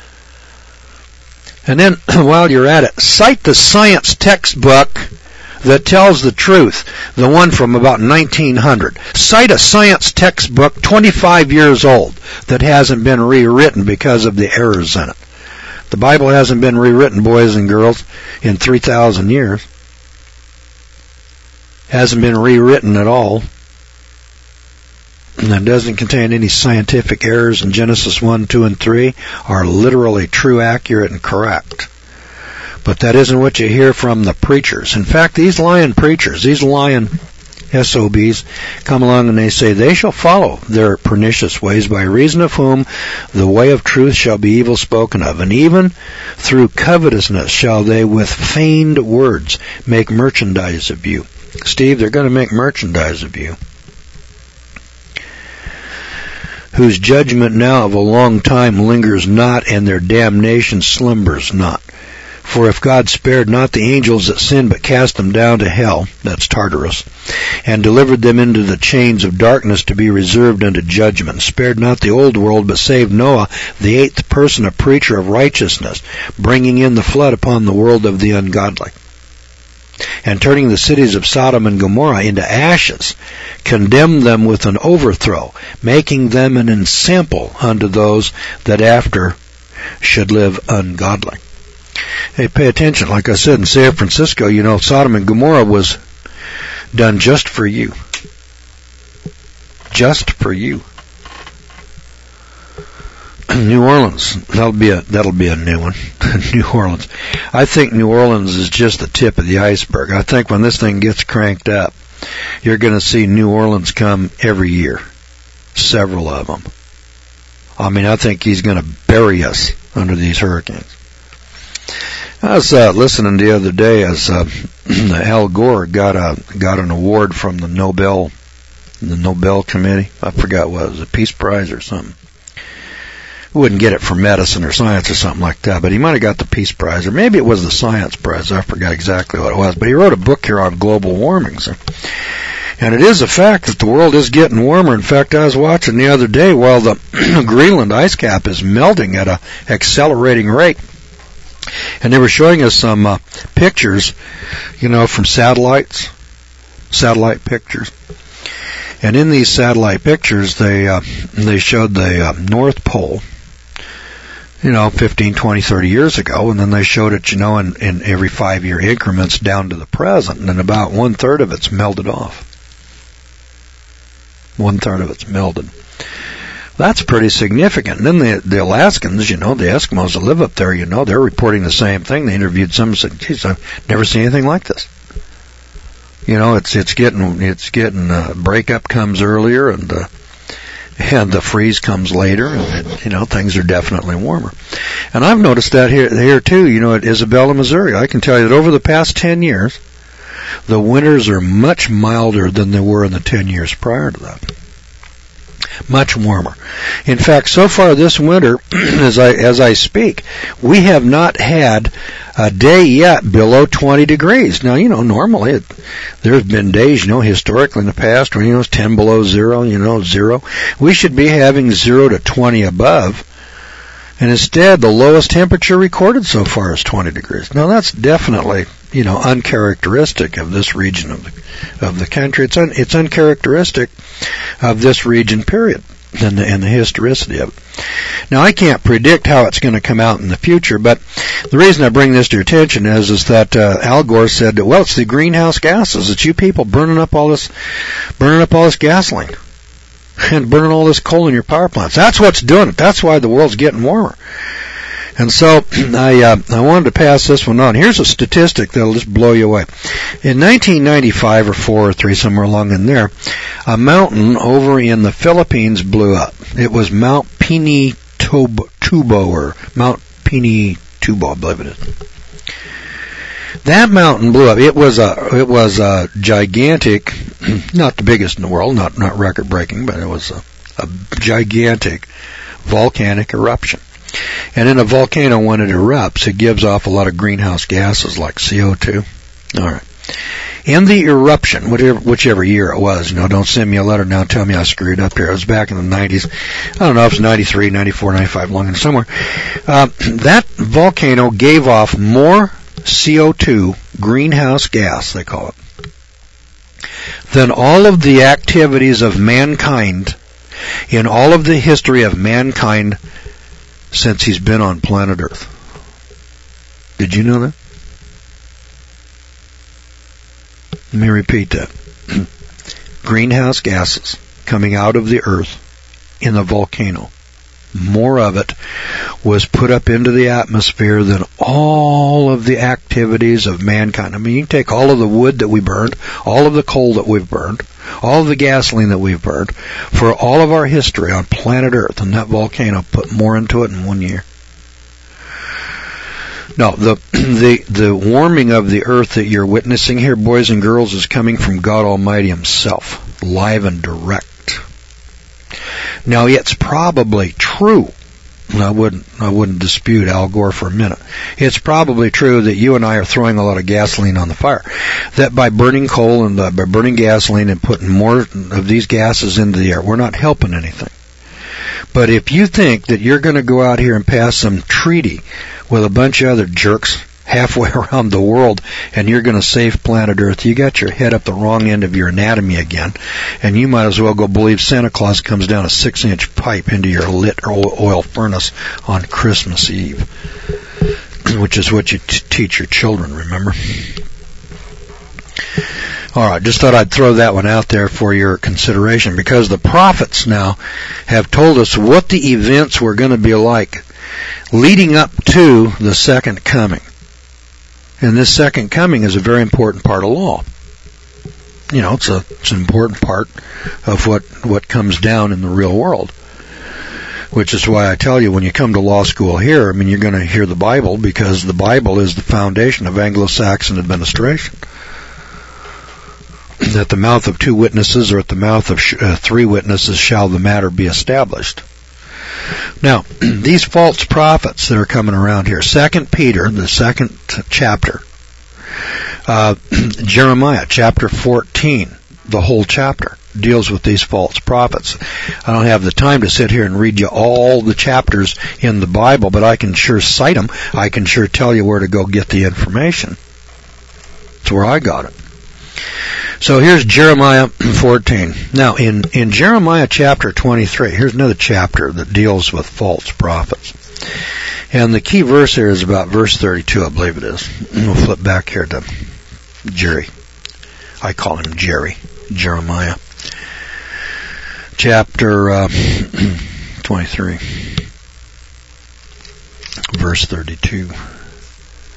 Speaker 1: And then, while you're at it, cite the science textbook that tells the truth, the one from about nineteen hundred. Cite a science textbook twenty-five years old that hasn't been rewritten because of the errors in it. The Bible hasn't been rewritten, boys and girls, in three thousand years. Hasn't been rewritten at all. And it doesn't contain any scientific errors, in Genesis one, two, and three are literally true, accurate, and correct. But that isn't what you hear from the preachers. In fact, these lying preachers, these lying S O Bs, come along and they say, they shall follow their pernicious ways, by reason of whom the way of truth shall be evil spoken of. And even through covetousness shall they with feigned words make merchandise of you. Steve, they're going to make merchandise of you. Whose judgment now of a long time lingers not, and their damnation slumbers not. For if God spared not the angels that sinned, but cast them down to hell, that's Tartarus, and delivered them into the chains of darkness to be reserved unto judgment, spared not the old world, but saved Noah, the eighth person, a preacher of righteousness, bringing in the flood upon the world of the ungodly, and turning the cities of Sodom and Gomorrah into ashes, condemned them with an overthrow, making them an ensample unto those that after should live ungodly. Hey, pay attention. Like I said, in San Francisco, you know, Sodom and Gomorrah was done just for you. Just for you. New Orleans, that'll be a that'll be a new one. New Orleans. I think New Orleans is just the tip of the iceberg. I think when this thing gets cranked up, you're going to see New Orleans come every year. Several of them. I mean, I think he's going to bury us under these hurricanes. I was uh, listening the other day as uh, Al Gore got a got an award from the Nobel the Nobel Committee. I forgot what it was, a Peace Prize or something. Wouldn't get it for medicine or science or something like that, but he might have got the Peace Prize, or maybe it was the Science Prize. I forgot exactly what it was, but he wrote a book here on global warming. So. And it is a fact that the world is getting warmer. In fact, I was watching the other day while the Greenland ice cap is melting at a accelerating rate. And they were showing us some uh, pictures, you know, from satellites, satellite pictures. And in these satellite pictures, they uh, they showed the uh, North Pole, you know, fifteen, twenty, thirty years ago, and then they showed it, you know, in, in every five-year increments down to the present, and about one-third of it's melted off. One-third of it's melted. That's pretty significant. And then the, the Alaskans, you know, the Eskimos that live up there, you know, they're reporting the same thing. They interviewed some and said, geez, I've never seen anything like this. You know, it's it's getting, it's getting, uh, breakup comes earlier, and uh, and the freeze comes later, and, you know, things are definitely warmer. And I've noticed that here, here too, you know, at Isabella, Missouri. I can tell you that over the past ten years, the winters are much milder than they were in the ten years prior to that. Much warmer. In fact, so far this winter, as I as I speak, we have not had a day yet below twenty degrees. Now, you know, normally it, there's been days, you know, historically in the past where, you know, it's ten below zero, you know, zero. We should be having zero to twenty above. And instead, the lowest temperature recorded so far is twenty degrees. Now, that's definitely, you know, uncharacteristic of this region of the, of the country. It's un, it's uncharacteristic of this region, period, and the, and the historicity of it. Now, I can't predict how it's going to come out in the future, but the reason I bring this to your attention is, is that uh, Al Gore said that, well, it's the greenhouse gases. It's you people burning up all this, burning up all this gasoline and burning all this coal in your power plants. That's what's doing it. That's why the world's getting warmer. And so I uh, I wanted to pass this one on. Here's a statistic that'll just blow you away. In nineteen ninety-five or four or three, somewhere along in there, a mountain over in the Philippines blew up. It was Mount Pinatubo or Mount Pinatubo, I believe it is. That mountain blew up. It was a it was a gigantic, not the biggest in the world, not not record breaking, but it was a, a gigantic volcanic eruption. And in a volcano, when it erupts, it gives off a lot of greenhouse gases like C O two. All right. In the eruption, whichever, whichever year it was, you know, don't send me a letter now and tell me I screwed up here. It was back in the nineties. I don't know if it was ninety-three, ninety-four, ninety-five, long in somewhere. Uh, that volcano gave off more C O two, greenhouse gas, they call it, than all of the activities of mankind in all of the history of mankind since he's been on planet Earth. Did you know that? Let me repeat that. Greenhouse gases coming out of the Earth in the volcano. More of it was put up into the atmosphere than all of the activities of mankind. I mean, you can take all of the wood that we burned, all of the coal that we've burned, all of the gasoline that we've burned, for all of our history on planet Earth, and that volcano put more into it in one year. No, the the the warming of the Earth that you're witnessing here, boys and girls, is coming from God Almighty Himself, live and direct. Now, it's probably true. I wouldn't I wouldn't dispute Al Gore for a minute. It's probably true that you and I are throwing a lot of gasoline on the fire. That by burning coal and by burning gasoline and putting more of these gases into the air, we're not helping anything. But if you think that you're going to go out here and pass some treaty with a bunch of other jerks halfway around the world and you're going to save planet Earth, you got your head up the wrong end of your anatomy again, and you might as well go believe Santa Claus comes down a six-inch pipe into your lit oil furnace on Christmas Eve, which is what you t- teach your children, remember? All right, just thought I'd throw that one out there for your consideration, because the prophets now have told us what the events were going to be like leading up to the second coming. And this second coming is a very important part of law. You know, it's a it's an important part of what, what comes down in the real world. Which is why I tell you, when you come to law school here, I mean, you're going to hear the Bible, because the Bible is the foundation of Anglo-Saxon administration. At the mouth of two witnesses, or at the mouth of sh- uh, three witnesses, shall the matter be established. Now, these false prophets that are coming around here, Second Peter, the second chapter, uh, Jeremiah chapter fourteen, the whole chapter deals with these false prophets. I don't have the time to sit here and read you all the chapters in the Bible, but I can sure cite them. I can sure tell you where to go get the information. That's where I got it. So here's Jeremiah fourteen. Now, in, in Jeremiah chapter twenty-three, here's another chapter that deals with false prophets. And the key verse here is about verse thirty-two, I believe it is. We'll flip back here to Jerry. I call him Jerry. Jeremiah. Chapter uh, twenty-three. Verse thirty-two.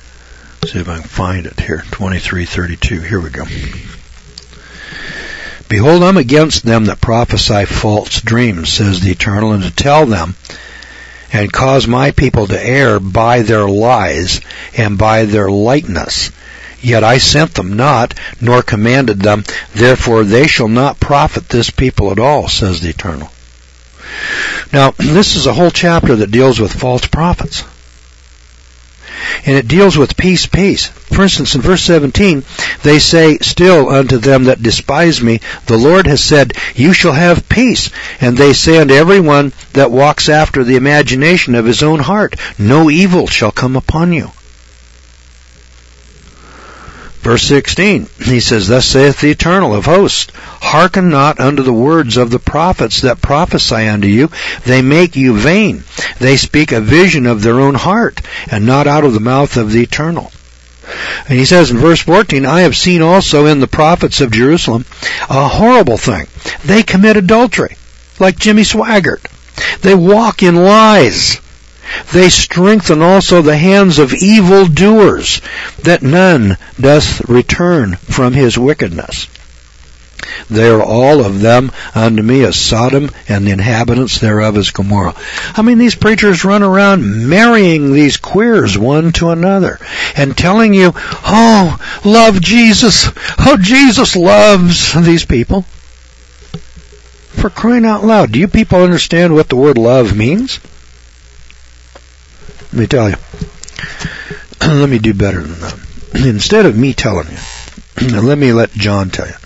Speaker 1: See if I can find it here. twenty-three thirty-two. Here we go. Behold, I'm against them that prophesy false dreams, says the Eternal, and to tell them, and cause my people to err by their lies and by their lightness. Yet I sent them not, nor commanded them, therefore they shall not profit this people at all, says the Eternal. Now, this is a whole chapter that deals with false prophets. And it deals with peace, peace. For instance, in verse seventeen, they say still unto them that despise me, the Lord has said, you shall have peace. And they say unto every one that walks after the imagination of his own heart, no evil shall come upon you. Verse sixteen, he says, thus saith the Eternal of hosts, hearken not unto the words of the prophets that prophesy unto you. They make you vain. They speak a vision of their own heart, and not out of the mouth of the Eternal. And he says in verse fourteen, I have seen also in the prophets of Jerusalem a horrible thing. They commit adultery, like Jimmy Swaggart. They walk in lies. They strengthen also the hands of evil doers, that none doth return from his wickedness. They are all of them unto me as Sodom, and the inhabitants thereof as Gomorrah. I mean, these preachers run around marrying these queers one to another and telling you, oh, love Jesus. Oh, Jesus loves these people. For crying out loud, do you people understand what the word love means? Let me tell you. Let me do better than that. Instead of me telling you, let me let John tell you.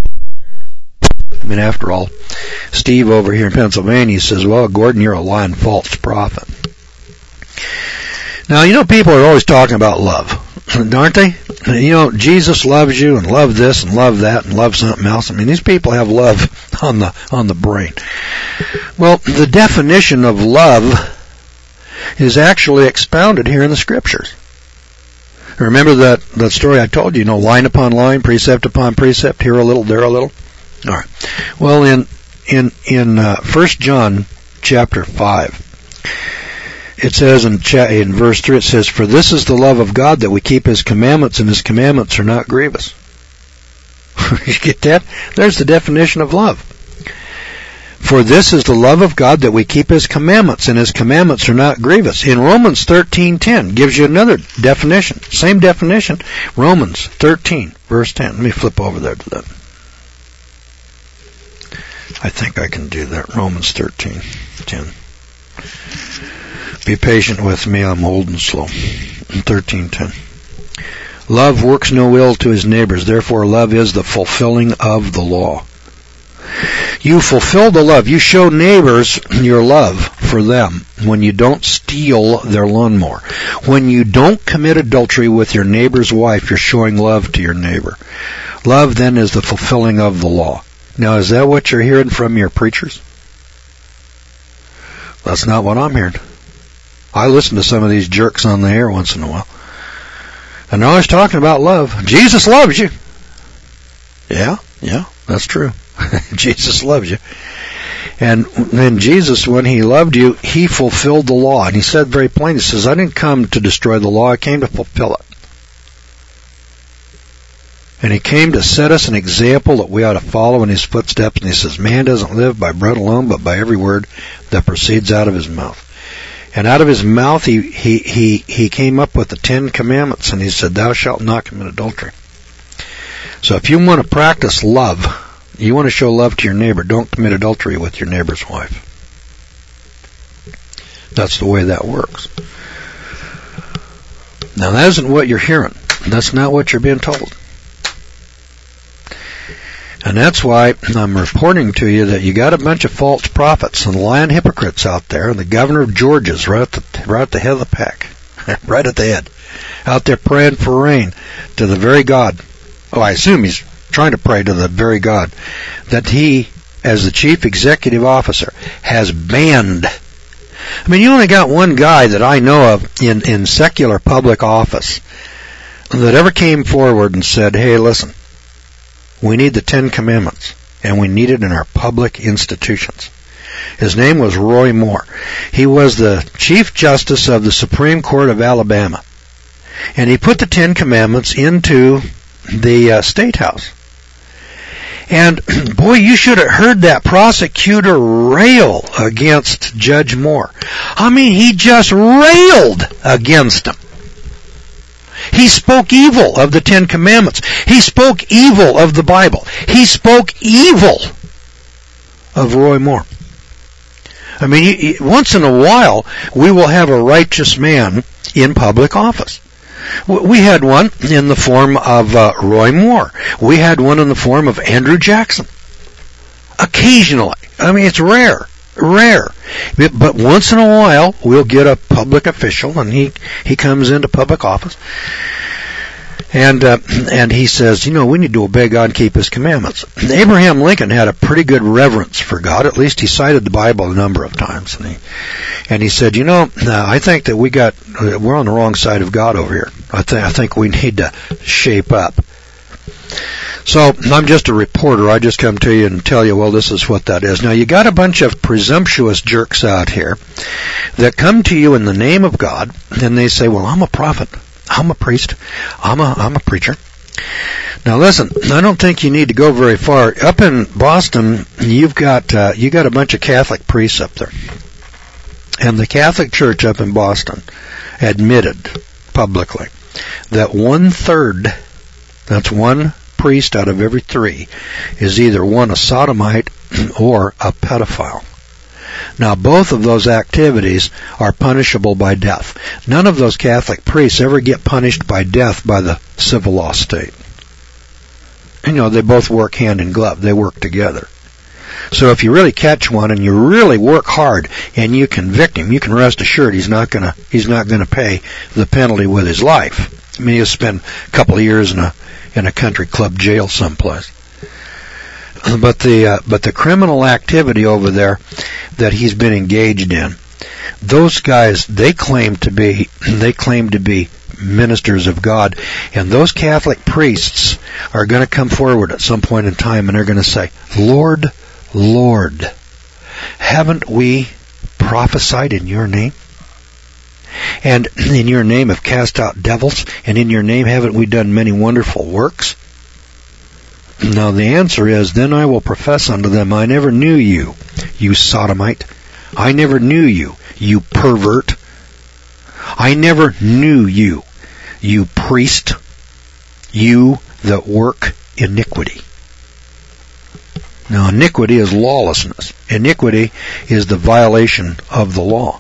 Speaker 1: I mean, after all, Steve over here in Pennsylvania says, well, Gordon, you're a lying false prophet. Now, you know, people are always talking about love, aren't they? You know, Jesus loves you and love this and love that and love something else. I mean, these people have love on the, on the brain. Well, the definition of love is actually expounded here in the Scriptures. Remember that, that story I told you, you know, line upon line, precept upon precept, here a little, there a little? All right. Well, in in in uh, First John chapter five, it says in cha- in verse three, it says, for this is the love of God, that we keep his commandments, and his commandments are not grievous. You get that? There's the definition of love. For this is the love of God, that we keep his commandments, and his commandments are not grievous. In Romans thirteen ten gives you another definition. Same definition. Romans thirteen, verse ten. Let me flip over there to that. I think I can do that. Romans thirteen ten. Be patient with me. I'm old and slow. thirteen ten. Love works no ill to his neighbors. Therefore, love is the fulfilling of the law. You fulfill the love. You show neighbors your love for them when you don't steal their lawnmower. When you don't commit adultery with your neighbor's wife, you're showing love to your neighbor. Love then is the fulfilling of the law. Now, is that what you're hearing from your preachers? That's not what I'm hearing. I listen to some of these jerks on the air once in a while. And they're always talking about love. Jesus loves you. Yeah, yeah, that's true. Jesus loves you. And then Jesus, when he loved you, he fulfilled the law. And he said very plainly, he says, I didn't come to destroy the law, I came to fulfill it. And he came to set us an example that we ought to follow in his footsteps. And he says, man doesn't live by bread alone, but by every word that proceeds out of his mouth. And out of his mouth, he, he, he, he came up with the Ten Commandments. And he said, thou shalt not commit adultery. So if you want to practice love, you want to show love to your neighbor, don't commit adultery with your neighbor's wife. That's the way that works. Now, that isn't what you're hearing. That's not what you're being told. And that's why I'm reporting to you that you got a bunch of false prophets and lying hypocrites out there, and the governor of Georgia's right at the, right at the head of the pack, right at the head, out there praying for rain to the very God. Oh, I assume he's trying to pray to the very God that he, as the chief executive officer, has banned. I mean, you only got one guy that I know of in, in secular public office that ever came forward and said, hey, listen, we need the Ten Commandments, and we need it in our public institutions. His name was Roy Moore. He was the Chief Justice of the Supreme Court of Alabama. And he put the Ten Commandments into the uh, State House. And boy, you should have heard that prosecutor rail against Judge Moore. I mean, he just railed against him. He spoke evil of the Ten Commandments. He spoke evil of the Bible. He spoke evil of Roy Moore. I mean, once in a while, we will have a righteous man in public office. We had one in the form of uh, Roy Moore. We had one in the form of Andrew Jackson. Occasionally. I mean, it's rare. Rare. But once in a while, we'll get a public official, and he, he comes into public office, and uh, and he says, you know, we need to obey God and keep His commandments. Abraham Lincoln had a pretty good reverence for God. At least he cited the Bible a number of times, and he and he said, you know, I think that we got we're on the wrong side of God over here. I think I think we need to shape up. So I'm just a reporter. I just come to you and tell you, well, this is what that is. Now, you got a bunch of presumptuous jerks out here that come to you in the name of God, and they say, well, I'm a prophet. I'm a priest. I'm a, I'm a preacher. Now, listen, I don't think you need to go very far. Up in Boston, you've got, uh, you got a bunch of Catholic priests up there. And the Catholic Church up in Boston admitted publicly that one-third, that's one priest out of every three, is either one, a sodomite, or a pedophile. Now, both of those activities are punishable by death. None of those Catholic priests ever get punished by death by the civil law state. You know, they both work hand in glove. They work together. So if you really catch one and you really work hard and you convict him, you can rest assured he's not gonna he's not gonna pay the penalty with his life. I mean, he'll spend a couple of years in a in a country club jail someplace. But the uh, but the criminal activity over there that he's been engaged in, those guys, they claim to be they claim to be ministers of God, and those Catholic priests are going to come forward at some point in time, and they're going to say, Lord, Lord, haven't we prophesied in your name? And in your name have cast out devils, and in your name haven't we done many wonderful works? Now the answer is, then I will profess unto them, I never knew you, you sodomite. I never knew you, you pervert. I never knew you, you priest, you that work iniquity. Now, iniquity is lawlessness. Iniquity is the violation of the law.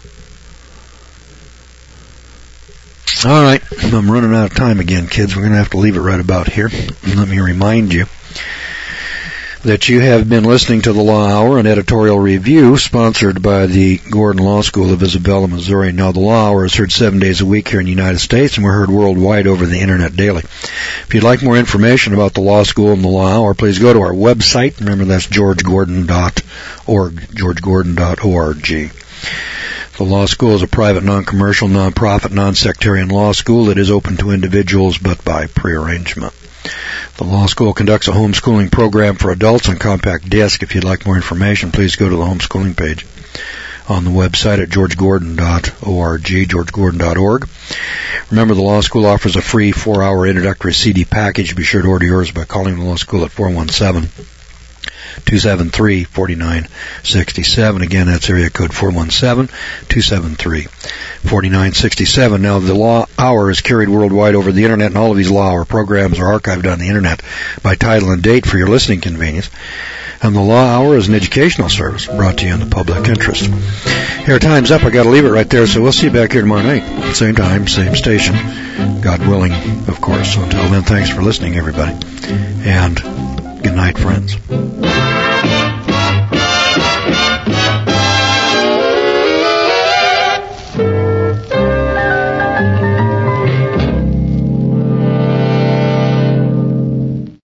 Speaker 1: All right, I'm running out of time again, kids. We're going to have to leave it right about here. Let me remind you that you have been listening to the Law Hour, an editorial review sponsored by the Gordon Law School of Isabella, Missouri. Now, the Law Hour is heard seven days a week here in the United States, and we're heard worldwide over the Internet daily. If you'd like more information about the Law School and the Law Hour, please go to our website. Remember, that's george gordon dot org, george gordon dot org. The Law School is a private, non-commercial, non-profit, non-sectarian law school that is open to individuals but by prearrangement. The Law School conducts a homeschooling program for adults on compact disc. If you'd like more information, please go to the homeschooling page on the website at george gordon dot org, george gordon dot org. Remember, the Law School offers a free four-hour introductory C D package. Be sure to order yours by calling the Law School at four one seven, two seven three, four nine six seven. Again, that's area code four one seven, two seven three, four nine six seven. Now, the Law Hour is carried worldwide over the Internet, and all of these Law Hour programs are archived on the Internet by title and date for your listening convenience. And the Law Hour is an educational service brought to you in the public interest. Here, time's up. I got to leave it right there, so we'll see you back here tomorrow night. Same time, same station. God willing, of course. So until then, thanks for listening, everybody. And good night, friends.